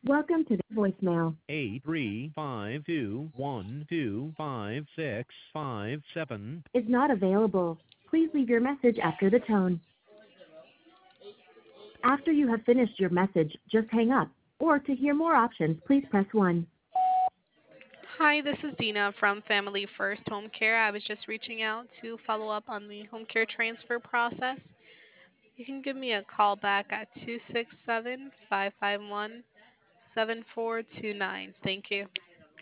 Welcome to the voicemail. 83521256557 Is not available. Please leave your message after the tone. After you have finished your message, just hang up. Or to hear more options, please press 1. Hi, this is Dina from Family First Home Care. I was just reaching out to follow up on the home care transfer process. You can give me a call back at 267-551-7429. Thank you.